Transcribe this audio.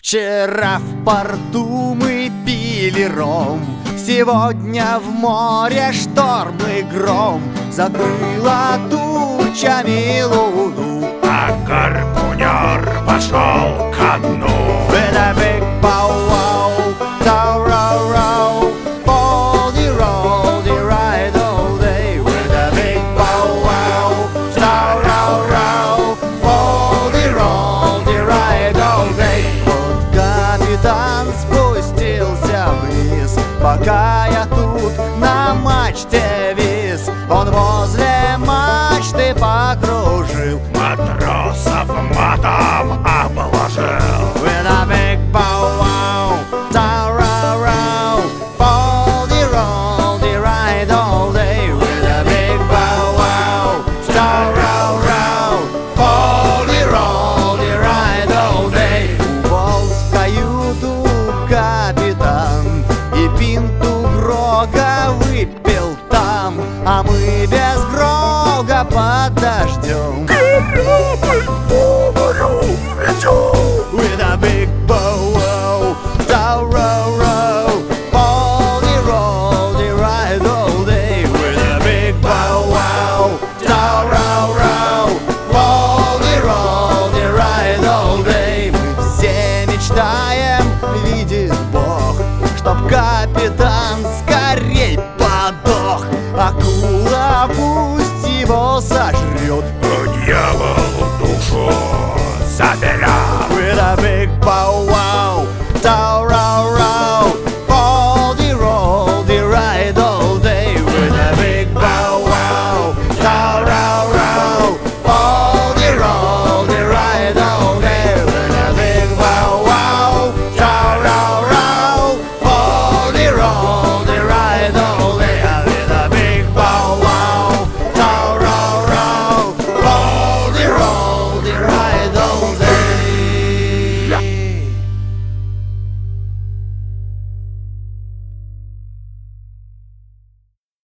Вчера в порту мы пили ром, сегодня в море шторм и гром. Закрыла тучами луну, а гарпунер пошел ко дну. With a big bow wow, dow row row, foldy roldy ride all day. With a big bow wow, dow row row, foldy roldy ride all day. Вот капитан спустился вниз, пока я тут на мачте вис. Он возле мачты покружил, Матросов матом обложил. With a big bow wow, dow row row, foldy roldy ride all day. With a big bow wow, dow row row, foldy roldy ride all day. Уполз в каюту капитан и пинту Грога выпил там, а мы без Грога под дождем Корабль по морю ведет. With a big bow wow, dow row row, foldy roldy ride all day. With a big bow wow, dow row row, foldy roldy ride all day. Мы все мечтаем, видит Бог, чтоб капитан скорей подох. Акула пусть его сожрет,